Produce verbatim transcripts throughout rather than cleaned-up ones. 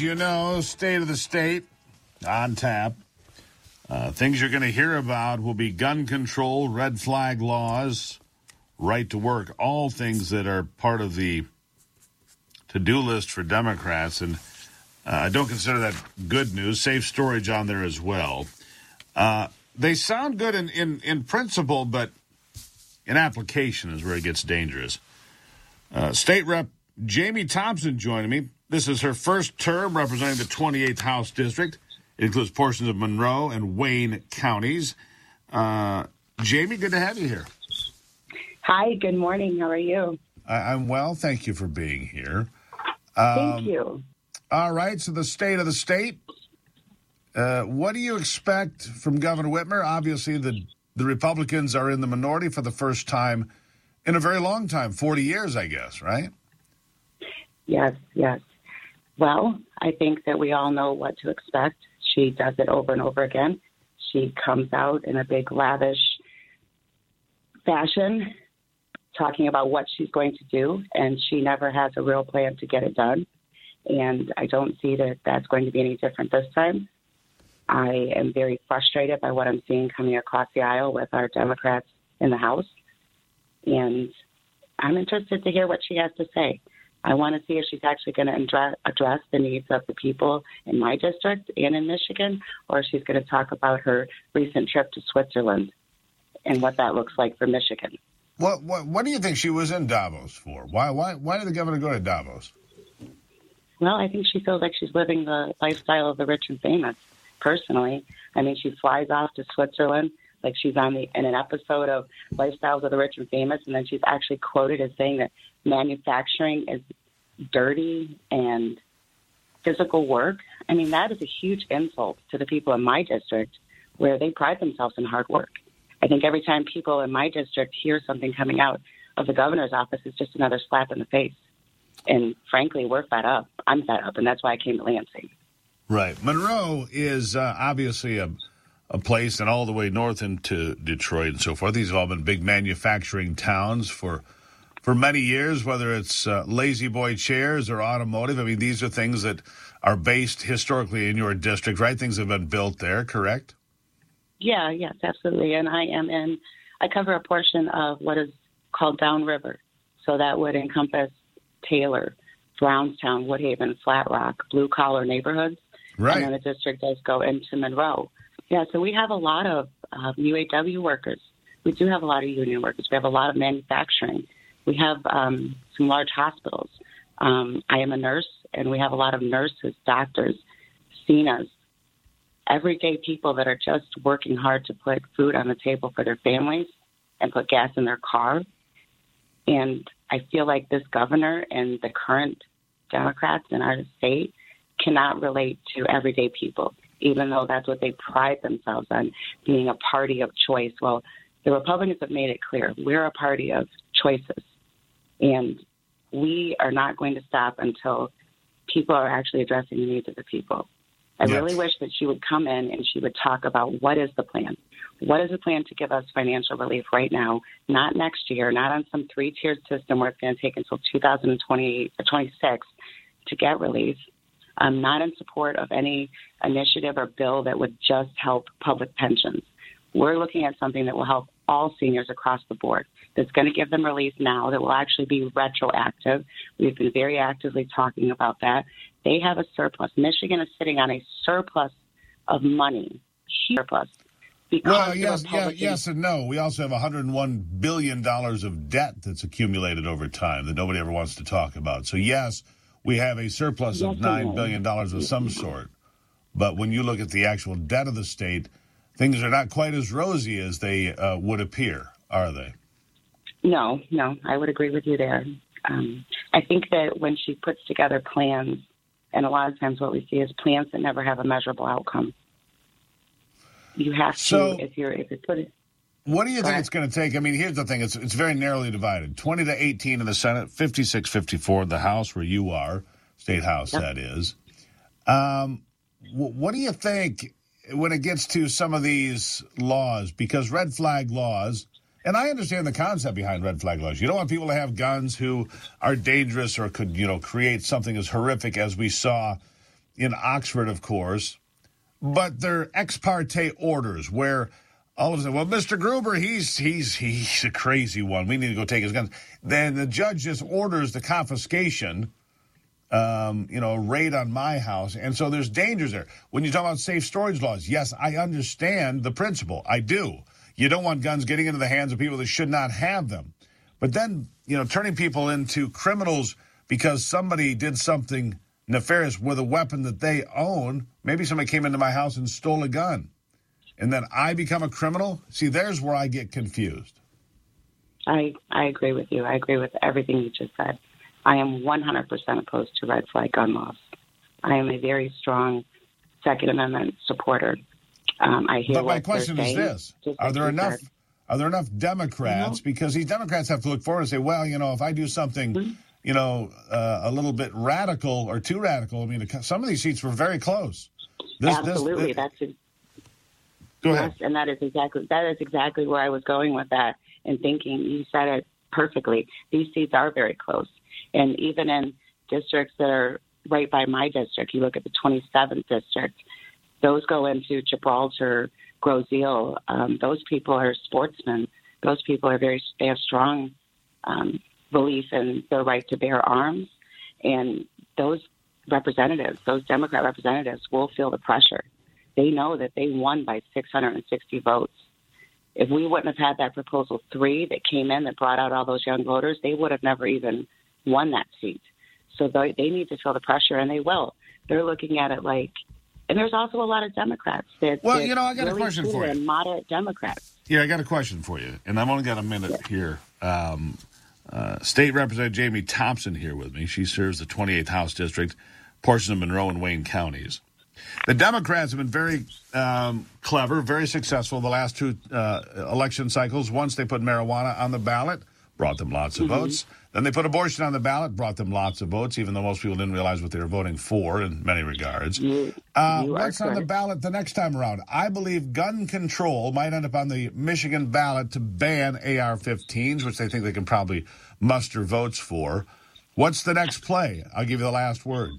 you know, State of the State on tap. Uh, things you're going to hear about will be gun control, red flag laws, right to work, all things that are part of the to-do list for Democrats. And uh, I don't consider that good news. Safe storage on there as well. Uh, they sound good in, in, in principle, but in application is where it gets dangerous. Uh, State Rep Jamie Thompson joining me. This is her first term representing the twenty-eighth House District. It includes portions of Monroe and Wayne counties. Uh, Jamie, good to have you here. Hi, good morning. How are you? I, I'm well. Thank you for being here. Um, Thank you. All right, so the state of the state. Uh, what do you expect from Governor Whitmer? Obviously, the, the Republicans are in the minority for the first time in a very long time, forty years, I guess, right? Yes, yes. Well, I think that we all know what to expect. She does it over and over again. She comes out in a big, lavish fashion talking about what she's going to do, and she never has a real plan to get it done. And I don't see that that's going to be any different this time. I am very frustrated by what I'm seeing coming across the aisle with our Democrats in the House. And I'm interested to hear what she has to say. I want to see if she's actually going to address the needs of the people in my district and in Michigan, or if she's going to talk about her recent trip to Switzerland and what that looks like for Michigan. What what, what do you think she was in Davos for? Why why why did the governor go to Davos? Well, I think she feels like she's living the lifestyle of the rich and famous, personally. I mean, she flies off to Switzerland like she's on the in an episode of Lifestyles of the Rich and Famous, and then she's actually quoted as saying that manufacturing is dirty and physical work. I mean, that is a huge insult to the people in my district where they pride themselves in hard work. I think every time people in my district hear something coming out of the governor's office, it's just another slap in the face. And frankly, we're fed up. I'm fed up, and that's why I came to Lansing. Right. Monroe is uh, obviously a a place and all the way north into Detroit and so forth. These have all been big manufacturing towns for for many years, whether it's uh, Lazy Boy chairs or automotive. I mean, these are things that are based historically in your district, right? Things have been built there, correct? Yeah, yes, absolutely. And I am in, I cover a portion of what is called Downriver. So that would encompass Taylor, Brownstown, Woodhaven, Flat Rock, blue-collar neighborhoods. Right. And then the district does go into Monroe. Yeah, so we have a lot of uh, U A W workers. We do have a lot of union workers. We have a lot of manufacturing. We have um, some large hospitals. Um, I am a nurse, and we have a lot of nurses, doctors, C N As, everyday people that are just working hard to put food on the table for their families and put gas in their car. And I feel like this governor and the current Democrats in our state cannot relate to everyday people, even though that's what they pride themselves on, being a party of choice. Well, the Republicans have made it clear we're a party of choices, and we are not going to stop until people are actually addressing the needs of the people. I yes. really wish that she would come in and she would talk about what is the plan. What is the plan to give us financial relief right now, not next year, not on some three-tiered system where it's going to take until two thousand twenty-eight or twenty-six to get relief. I'm not in support of any initiative or bill that would just help public pensions. We're looking at something that will help all seniors across the board, that's going to give them relief now, that will actually be retroactive. We've been very actively talking about that. They have a surplus. Michigan is sitting on a surplus of money, surplus. Well, yes, yeah, yes and no. We also have one hundred one billion dollars of debt that's accumulated over time that nobody ever wants to talk about. So, yes, we have a surplus yes of nine billion dollars of some sort. But when you look at the actual debt of the state, things are not quite as rosy as they uh, would appear, are they? No, no, I would agree with you there. Um, I think that when she puts together plans, and a lot of times what we see is plans that never have a measurable outcome. You have to, so, if you're, if you put it. What do you think it's going to take? I mean, here's the thing. It's it's very narrowly divided. twenty to eighteen in the Senate, fifty-six fifty-four in the House, where you are, State House, yep. that is. Um, w- what do you think when it gets to some of these laws? Because red flag laws, and I understand the concept behind red flag laws. You don't want people to have guns who are dangerous or could, you know, create something as horrific as we saw in Oxford, of course, but they're ex parte orders where all of a sudden, well, Mister Gruber, he's he's he's a crazy one. We need to go take his guns. Then the judge just orders the confiscation, um, you know, raid on my house. And so there's dangers there. When you talk about safe storage laws, yes, I understand the principle. I do. You don't want guns getting into the hands of people that should not have them. But then, you know, turning people into criminals because somebody did something nefarious with a weapon that they own. Maybe somebody came into my house and stole a gun. And then I become a criminal? See, there's where I get confused. I, I agree with you. I agree with everything you just said. I am one hundred percent opposed to red flag gun laws. I am a very strong Second Amendment supporter. Um, I hear but my what question they're is saying, this. Are there enough said. Are there enough Democrats? Mm-hmm. Because these Democrats have to look forward and say, well, you know, if I do something... Mm-hmm. you know, uh, a little bit radical or too radical. I mean, some of these seats were very close. This, Absolutely. This, That's a, Go yes, ahead. And that is exactly that is exactly where I was going with that and thinking. You said it perfectly. These seats are very close. And even in districts that are right by my district, you look at the twenty-seventh district, those go into Gibraltar, Groseal. Um, those people are sportsmen. Those people are very, they have strong um belief in their right to bear arms, and those representatives, those Democrat representatives, will feel the pressure. They know that they won by six hundred sixty votes. If we wouldn't have had that proposal three that came in that brought out all those young voters, they would have never even won that seat. So they, they need to feel the pressure, and they will. They're looking at it like, and there's also a lot of Democrats that. Well, that you know, I got really a question for you. Moderate Democrats. Yeah, I got a question for you, and I've only got a minute yeah. here. Um, Uh, State Representative Jamie Thompson here with me. She serves the twenty-eighth House District, portion of Monroe and Wayne counties. The Democrats have been very um, clever, very successful the last two uh, election cycles. Once they put marijuana on the ballot, brought them lots of mm-hmm. votes. Then they put abortion on the ballot, brought them lots of votes, even though most people didn't realize what they were voting for in many regards. You, uh, you what's on the ballot the next time around? I believe gun control might end up on the Michigan ballot to ban A R fifteens, which they think they can probably muster votes for. What's the next play? I'll give you the last word.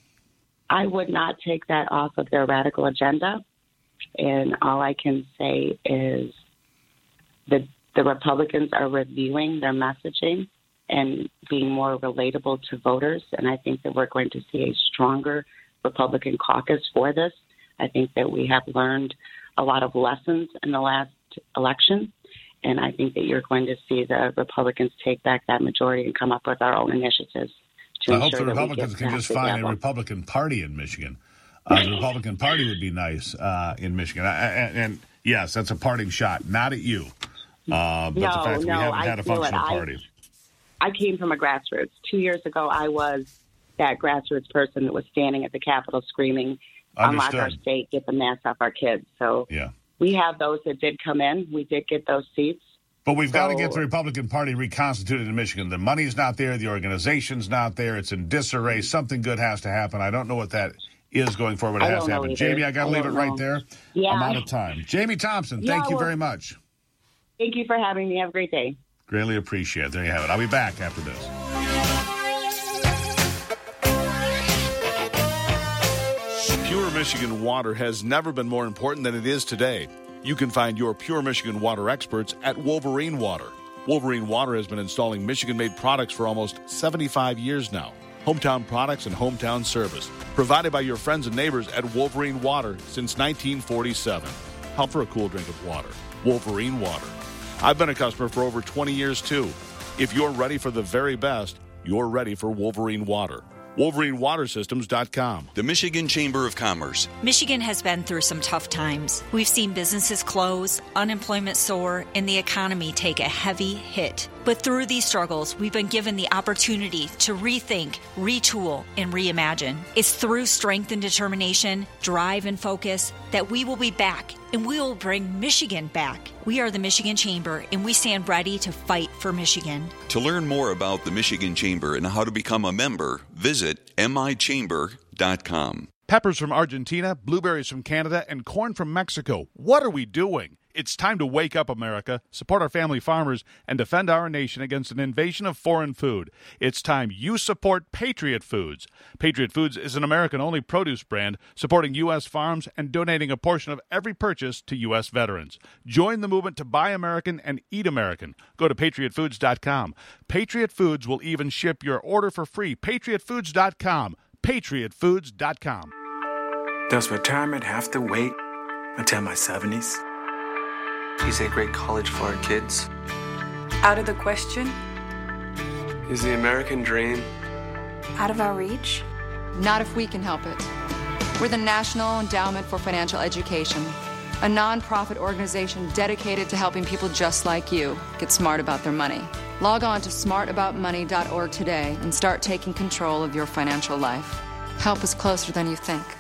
I would not take that off of their radical agenda. And all I can say is that the Republicans are reviewing their messaging and being more relatable to voters. And I think that we're going to see a stronger Republican caucus for this. I think that we have learned a lot of lessons in the last election. And I think that you're going to see the Republicans take back that majority and come up with our own initiatives. To I hope the Republicans can just find level. a Republican Party in Michigan. Uh, the Republican Party would be nice uh, in Michigan. I, and, and yes, that's a parting shot, not at you. Uh, but no, the fact that no, we haven't I had a functional I, party. I came from a grassroots. Two years ago, I was that grassroots person that was standing at the Capitol screaming, unlock our state, get the mask off our kids. So yeah. we have those that did come in. We did get those seats. But we've so, got to get the Republican Party reconstituted in Michigan. The money's not there. The organization's not there. It's in disarray. Something good has to happen. I don't know what that is going forward. It I has to happen. Either. Jamie, I got to leave it know. right there. Yeah. I'm out of time. Jamie Thompson, yeah, thank you well, very much. Thank you for having me. Have a great day. Greatly appreciate it. There you have it. I'll be back after this. Pure Michigan water has never been more important than it is today. You can find your Pure Michigan water experts at Wolverine Water. Wolverine Water has been installing Michigan-made products for almost seventy-five years now. Hometown products and hometown service provided by your friends and neighbors at Wolverine Water since nineteen forty-seven. Help for a cool drink of water. Wolverine Water. I've been a customer for over twenty years, too. If you're ready for the very best, you're ready for Wolverine Water. Wolverine Water Systems dot com. The Michigan Chamber of Commerce. Michigan has been through some tough times. We've seen businesses close, unemployment soar, and the economy take a heavy hit. But through these struggles, we've been given the opportunity to rethink, retool, and reimagine. It's through strength and determination, drive and focus that we will be back, and we will bring Michigan back. We are the Michigan Chamber, and we stand ready to fight for Michigan. To learn more about the Michigan Chamber and how to become a member, visit M I chamber dot com. Peppers from Argentina, blueberries from Canada, and corn from Mexico. What are we doing? It's time to wake up, America, support our family farmers, and defend our nation against an invasion of foreign food. It's time you support Patriot Foods. Patriot Foods is an American-only produce brand supporting U S farms and donating a portion of every purchase to U S veterans. Join the movement to buy American and eat American. Go to patriot foods dot com. Patriot Foods will even ship your order for free. patriot foods dot com. patriot foods dot com. Does retirement have to wait until my seventies? Is a great college for our kids? Out of the question? Is the American dream Out of our reach? Not if we can help it. We're the National Endowment for Financial Education, a nonprofit organization dedicated to helping people just like you get smart about their money. Log on to smart about money dot org today and start taking control of your financial life. Help is closer than you think.